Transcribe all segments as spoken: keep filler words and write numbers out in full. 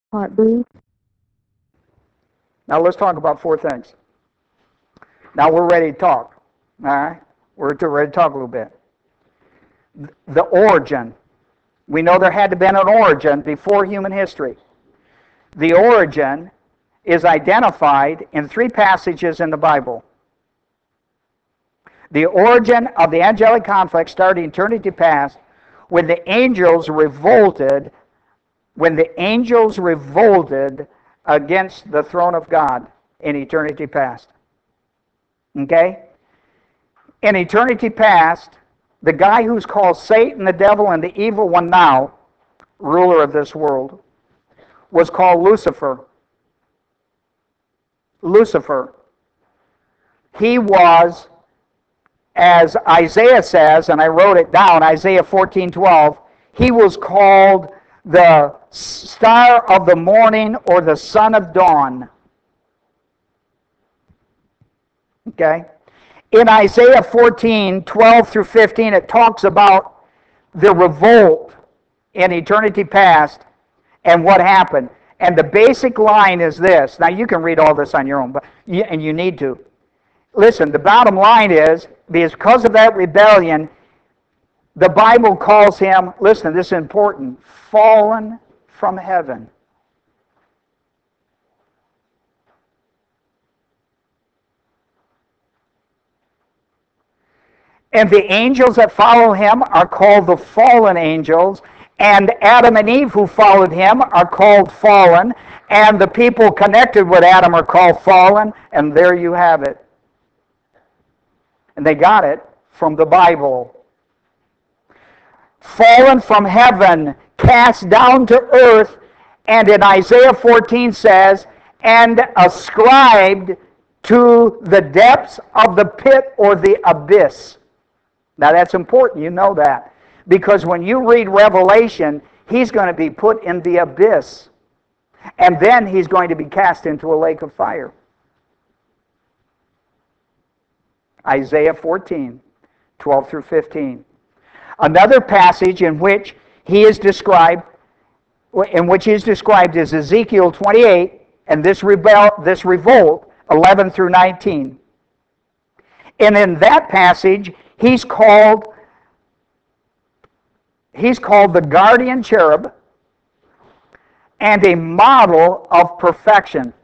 Heartbeat. Now let's talk about four things. Now we're ready to talk. All right? We're ready to talk a little bit. The origin. We know there had to be an origin before human history. The origin is identified in three passages in the Bible. The origin of the angelic conflict started in eternity past when the angels revolted, when the angels revolted against the throne of God in eternity past. Okay? In eternity past, the guy who's called Satan, the devil, and the evil one now, ruler of this world, was called Lucifer. Lucifer. He was, as Isaiah says, and I wrote it down, Isaiah fourteen twelve, he was called the star of the morning or the son of dawn. Okay? In Isaiah fourteen twelve through fifteen, it talks about the revolt in eternity past and what happened. And the basic line is this. Now, you can read all this on your own, but you, and you need to. Listen, the bottom line is, because of that rebellion, the Bible calls him, listen, this is important, fallen from heaven. And the angels that follow him are called the fallen angels, and Adam and Eve who followed him are called fallen, and the people connected with Adam are called fallen, and there you have it. And they got it from the Bible. Fallen from heaven, cast down to earth, and in Isaiah fourteen says, and ascribed to the depths of the pit or the abyss. Now that's important, you know that. Because when you read Revelation, he's going to be put in the abyss. And then he's going to be cast into a lake of fire. Isaiah fourteen, twelve through fifteen. Another passage in which he is described, in which he is described is Ezekiel twenty-eight, and this rebel, this revolt, eleven through nineteen. And in that passage, he's called he's called the guardian cherub and a model of perfection. Isn't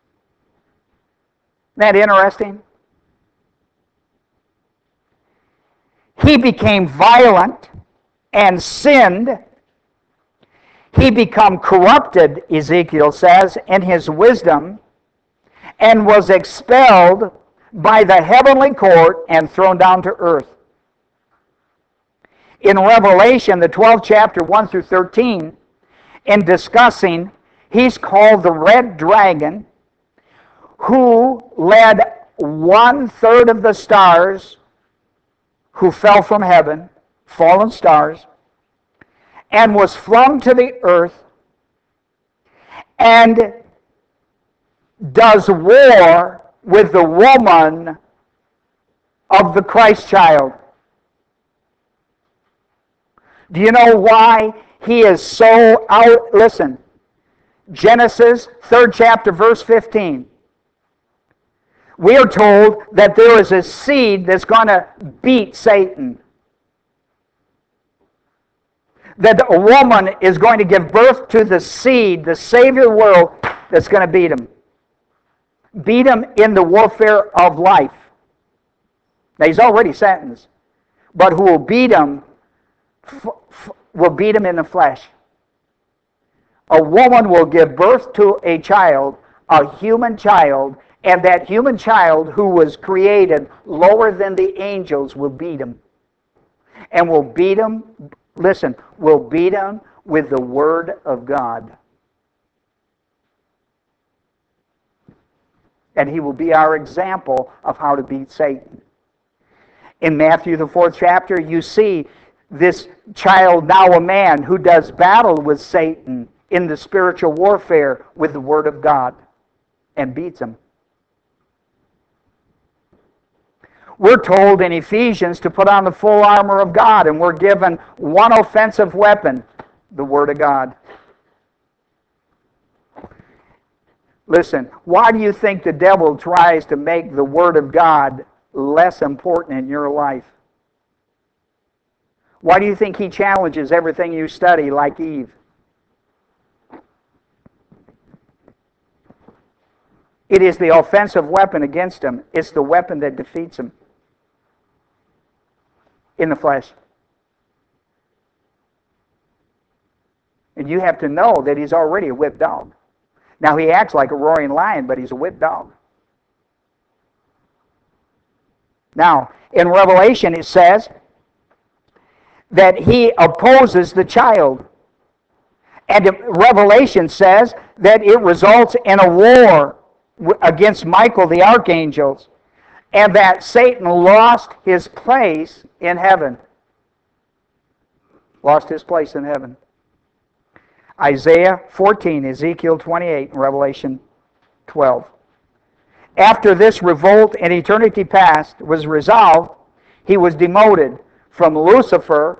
that interesting? He became violent and sinned. He became corrupted, Ezekiel says, in his wisdom, and was expelled by the heavenly court and thrown down to earth. In Revelation, the twelfth chapter, one through thirteen, in discussing, he's called the red dragon, who led one-third of the stars who fell from heaven, fallen stars, and was flung to the earth, and does war with the woman of the Christ child. Do you know why he is so out? Listen, Genesis, third chapter, verse fifteen. We are told that there is a seed that's going to beat Satan. That a woman is going to give birth to the seed, the Savior of the world, that's going to beat him. Beat him in the warfare of life. Now, he's already sentenced. But who will beat him, f- f- will beat him in the flesh. A woman will give birth to a child, a human child, and that human child who was created lower than the angels will beat him. And will beat him, listen, will beat him with the Word of God. And he will be our example of how to beat Satan. In Matthew, the fourth chapter, you see this child, now a man, who does battle with Satan in the spiritual warfare with the Word of God and beats him. We're told in Ephesians to put on the full armor of God, and we're given one offensive weapon, the Word of God. Listen, why do you think the devil tries to make the Word of God less important in your life? Why do you think he challenges everything you study like Eve? It is the offensive weapon against him. It's the weapon that defeats him in the flesh. And you have to know that he's already a whipped dog. Now, he acts like a roaring lion, but he's a whipped dog. Now, in Revelation it says that he opposes the child. And Revelation says that it results in a war against Michael the archangel, and that Satan lost his place in heaven. Lost his place in heaven. Isaiah fourteen, Ezekiel twenty-eight, and Revelation twelve. After this revolt in eternity past was resolved, he was demoted from Lucifer,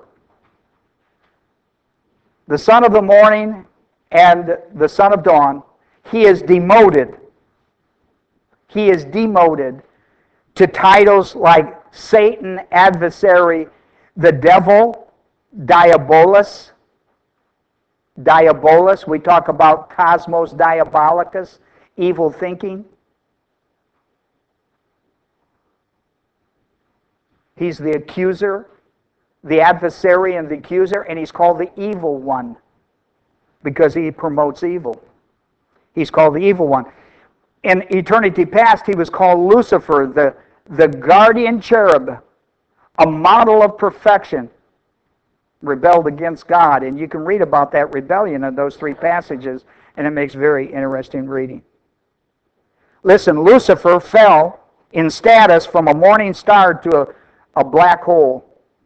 the son of the morning and the son of dawn. He is demoted. He is demoted to titles like Satan, adversary, the devil, Diabolus. Diabolus, we talk about cosmos diabolicus, evil thinking. He's the accuser, the adversary and the accuser, and he's called the evil one because he promotes evil. He's called the evil one. In eternity past, he was called Lucifer, the, the guardian cherub, a model of perfection, rebelled against God. And you can read about that rebellion in those three passages, and it makes very interesting reading. Listen, Lucifer fell in status from a morning star to a, a black hole.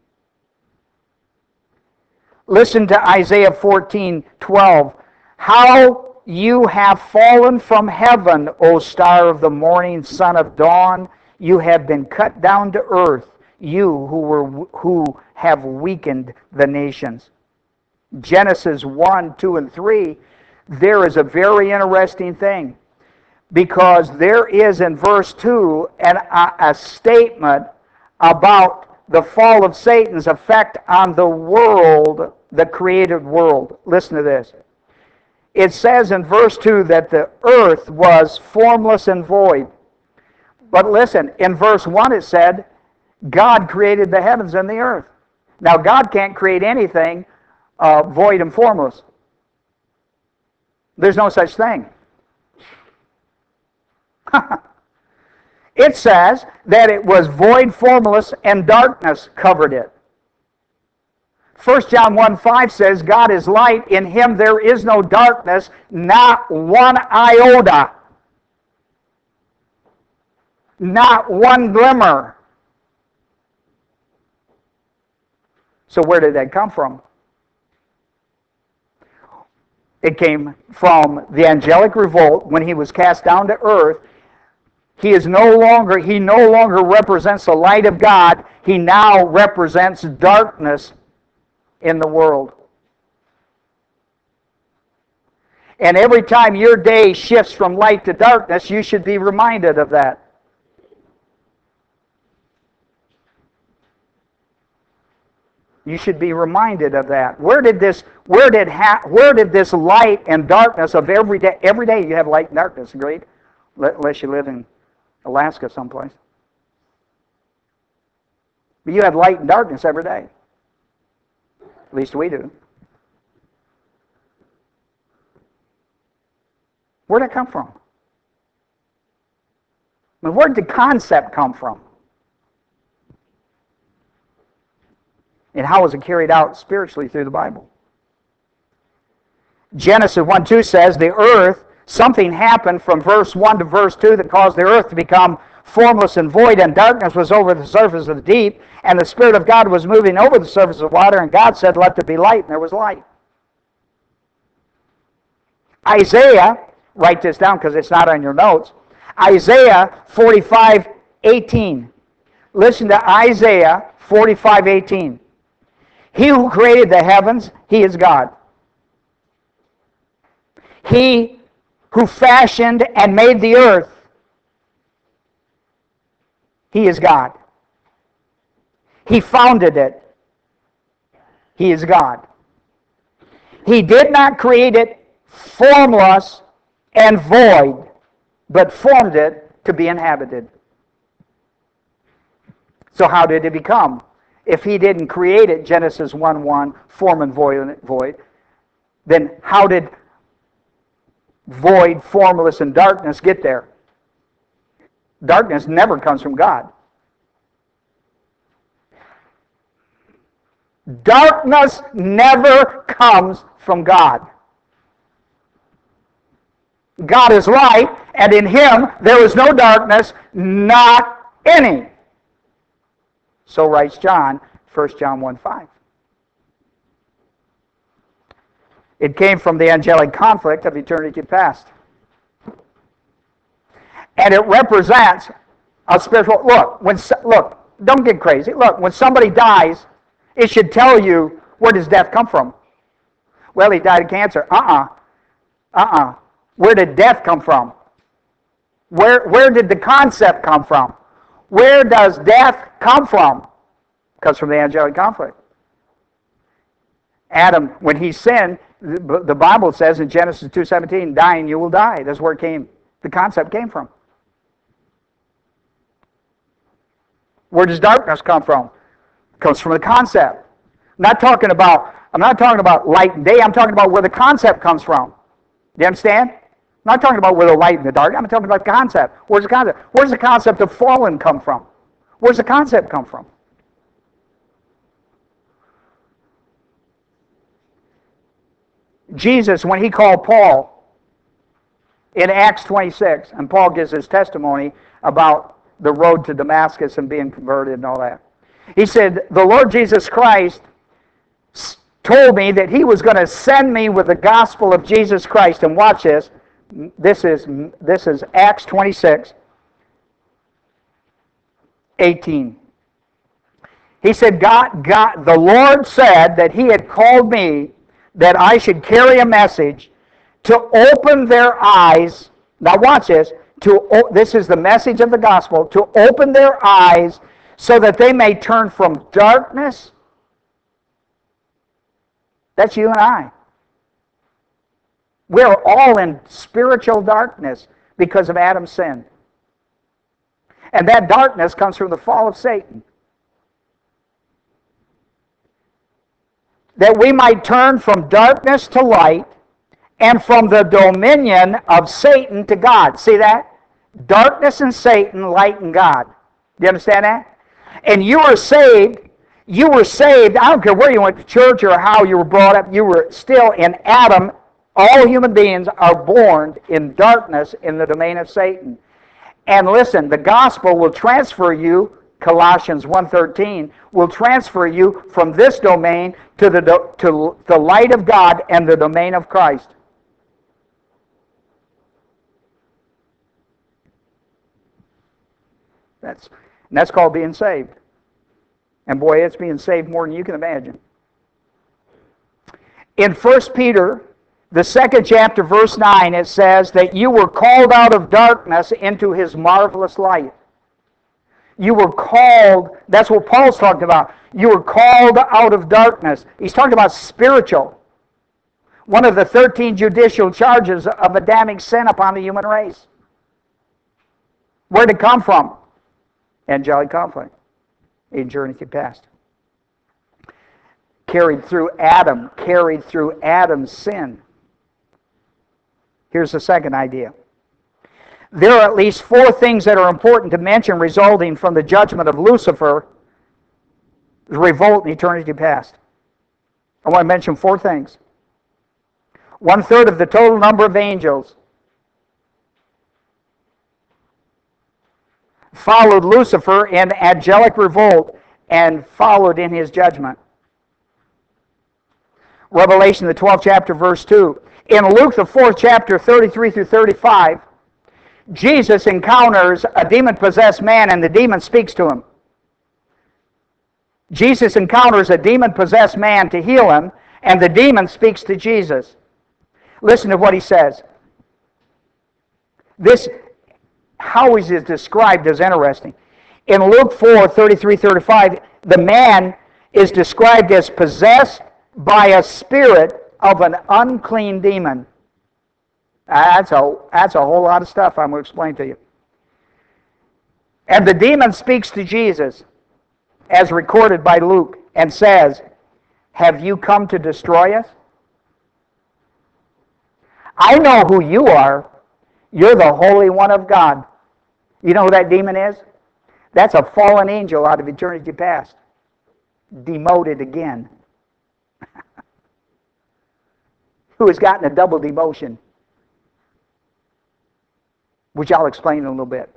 Listen to Isaiah fourteen twelve. How you have fallen from heaven, O star of the morning, son of dawn. You have been cut down to earth, you who were who have weakened the nations. Genesis one, two, and three, there is a very interesting thing, because there is in verse two an, a, a statement about the fall of Satan's effect on the world, the created world. Listen to this. It says in verse two that the earth was formless and void. But listen, in verse one it said, God created the heavens and the earth. Now, God can't create anything uh, void and formless. There's no such thing. It says that it was void, formless, and darkness covered it. First John one five says, God is light, in him there is no darkness, not one iota. Not one glimmer. So where did that come from? It came from the angelic revolt when he was cast down to earth. He is no longer, he no longer represents the light of God. He now represents darkness in the world. And every time your day shifts from light to darkness, you should be reminded of that. You should be reminded of that. Where did this, where did ha, where did this light and darkness of every day? Every day you have light and darkness, agreed? Unless you live in Alaska someplace. But you have light and darkness every day. At least we do. Where did it come from? I mean, where did the concept come from? And how was it carried out spiritually through the Bible? Genesis one two says, the earth, something happened from verse one to verse two that caused the earth to become formless and void, and darkness was over the surface of the deep, and the Spirit of God was moving over the surface of water, and God said, let there be light, and there was light. Isaiah, write this down because it's not on your notes, Isaiah forty-five eighteen. Listen to Isaiah forty-five eighteen. He who created the heavens, he is God. He who fashioned and made the earth. He is God. He founded it. He is God. He did not create it formless and void, but formed it to be inhabited. So how did it become? If he didn't create it, Genesis one one, form and void, then how did void, formless, and darkness get there? Darkness never comes from God. Darkness never comes from God. God is light, and in Him there is no darkness, not any. So writes John, First John one five. It came from the angelic conflict of eternity past. And it represents a spiritual... Look, when look, don't get crazy. Look, when somebody dies, it should tell you, where does death come from? Well, he died of cancer. Uh-uh. Uh-uh. Where did death come from? Where, where did the concept come from? Where does death come from? It comes from the angelic conflict. Adam, when he sinned, the Bible says in Genesis two seventeen, dying you will die. That's where it came. The concept came from. Where does darkness come from? It comes from the concept. I'm not talking about, I'm not talking about light and day. I'm talking about where the concept comes from. Do you understand? I'm not talking about where the light and the dark. I'm talking about the concept. Where's the concept? Where's the concept of fallen come from? Where's the concept come from? Jesus, when he called Paul in Acts twenty-six, and Paul gives his testimony about the road to Damascus and being converted and all that. He said, the Lord Jesus Christ told me that he was going to send me with the gospel of Jesus Christ. And watch this. This is, this is Acts twenty-six, eighteen. He said, God, God, the Lord said that he had called me that I should carry a message to open their eyes. Now watch this. To, this is the message of the gospel. To open their eyes so that they may turn from darkness. That's you and I. We're all in spiritual darkness because of Adam's sin. And that darkness comes from the fall of Satan. That we might turn from darkness to light and from the dominion of Satan to God. See that? Darkness and Satan, light and God. Do you understand that? And you were saved. You were saved. I don't care where you went to church or how you were brought up. You were still in Adam. All human beings are born in darkness in the domain of Satan. And listen, the gospel will transfer you, Colossians one thirteen, will transfer you from this domain to the, to the light of God and the domain of Christ. That's, and that's called being saved. And boy, it's being saved more than you can imagine. In First Peter, the second chapter, verse nine, it says that you were called out of darkness into his marvelous light. You were called, that's what Paul's talking about. You were called out of darkness. He's talking about spiritual. One of the thirteen judicial charges of Adamic sin upon the human race. Where did it come from? Angelic conflict. Eternity past. Carried through Adam, carried through Adam's sin. Here's the second idea. There are at least four things that are important to mention resulting from the judgment of Lucifer, the revolt in eternity past. I want to mention four things. One third of the total number of angels followed Lucifer in angelic revolt and followed in his judgment. Revelation, the twelfth chapter, verse two. In Luke, the fourth chapter, thirty-three through thirty-five, Jesus encounters a demon-possessed man and the demon speaks to him. Jesus encounters a demon-possessed man to heal him, and the demon speaks to Jesus. Listen to what he says. This, how is it described is interesting. In Luke four, thirty-three, thirty-five, the man is described as possessed by a spirit of an unclean demon. That's a, that's a whole lot of stuff I'm going to explain to you. And the demon speaks to Jesus, as recorded by Luke, and says, "Have you come to destroy us? I know who you are. You're the Holy One of God." You know who that demon is? That's a fallen angel out of eternity past. Demoted again. Who has gotten a double demotion. Which I'll explain in a little bit.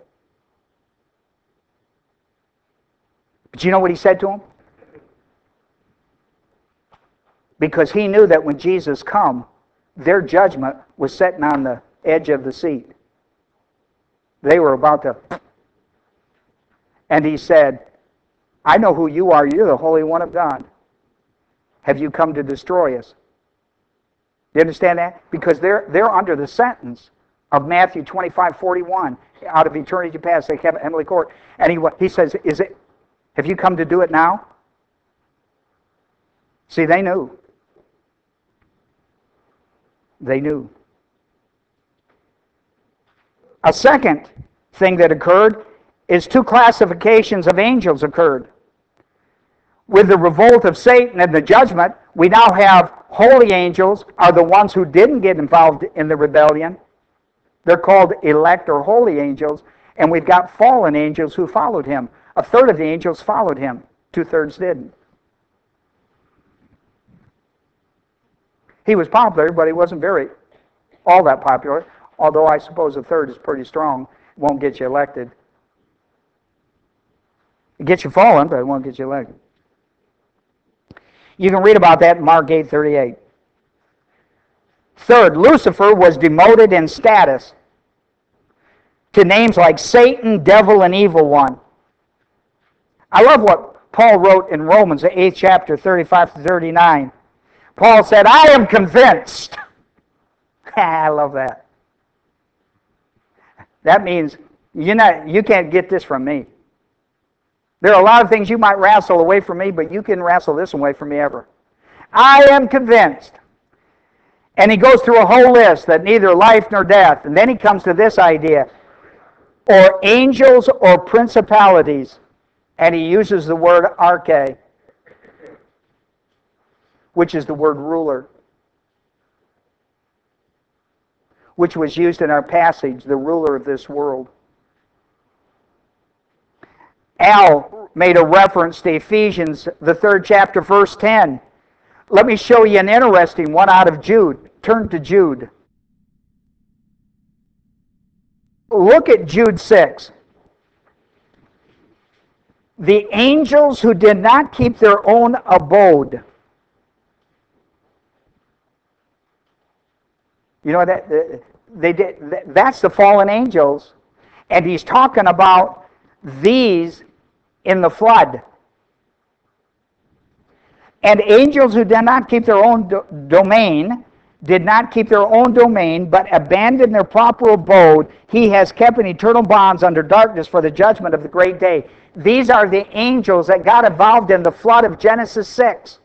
But you know what he said to him? Because he knew that when Jesus come, their judgment was sitting on the edge of the seat. They were about to... And he said, "I know who you are. You're the Holy One of God. Have you come to destroy us?" Do you understand that? Because they're, they're under the sentence of Matthew twenty-five forty-one, out of eternity past, they kept heavenly court. And he, he says, "Is it? Have you come to do it now?" See, they knew. They knew. A second thing that occurred is two classifications of angels occurred. With the revolt of Satan and the judgment, we now have holy angels are the ones who didn't get involved in the rebellion. They're called elect or holy angels. And we've got fallen angels who followed him. A third of the angels followed him. Two-thirds didn't. He was popular, but he wasn't very all that popular. Although I suppose a third is pretty strong. It won't get you elected. It gets you fallen, but it won't get you elected. You can read about that in Mark eight thirty-eight. Third, Lucifer was demoted in status to names like Satan, Devil, and Evil One. I love what Paul wrote in Romans, the eighth chapter, thirty-five to thirty-nine. Paul said, "I am convinced." I love that. That means you're not, you can't get this from me. There are a lot of things you might wrestle away from me, but you can wrestle this away from me ever. I am convinced. And he goes through a whole list that neither life nor death. And then he comes to this idea. Or angels or principalities. And he uses the word arche, which is the word ruler, which was used in our passage, the ruler of this world. Al made a reference to Ephesians, the third chapter, verse ten. Let me show you an interesting one out of Jude. Turn to Jude. Look at Jude six. The angels who did not keep their own abode. You know that they did. That's the fallen angels, and he's talking about these in the flood. And angels who did not keep their own do- domain, did not keep their own domain, but abandoned their proper abode, he has kept in eternal bonds under darkness for the judgment of the great day. These are the angels that got involved in the flood of Genesis six.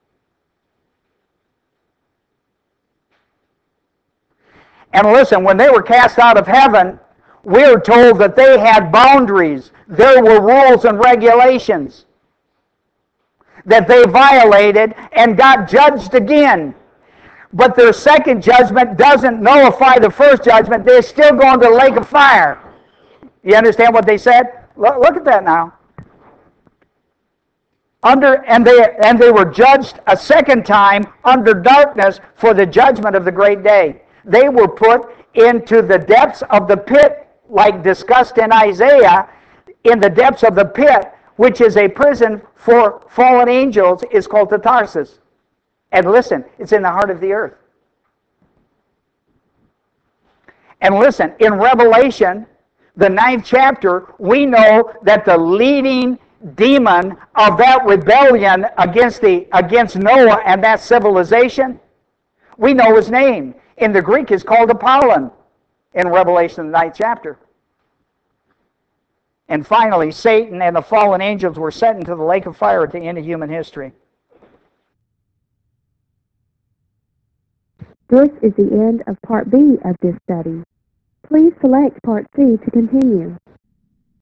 And listen, when they were cast out of heaven, we are told that they had boundaries. There were rules and regulations that they violated and got judged again. But their second judgment doesn't nullify the first judgment. They're still going to the lake of fire. You understand what they said? Look, look at that now. Under and they and they were judged a second time under darkness for the judgment of the great day. They were put into the depths of the pit, like discussed in Isaiah, in the depths of the pit, which is a prison for fallen angels, is called the Tarsus. And listen, it's in the heart of the earth. And listen, in Revelation, the ninth chapter, we know that the leading demon of that rebellion against the against Noah and that civilization, we know his name. In the Greek, is called Apollyon. in Revelation, the ninth chapter. And finally, Satan and the fallen angels were sent into the lake of fire at the end of human history. This is the end of Part B of this study. Please select Part C to continue.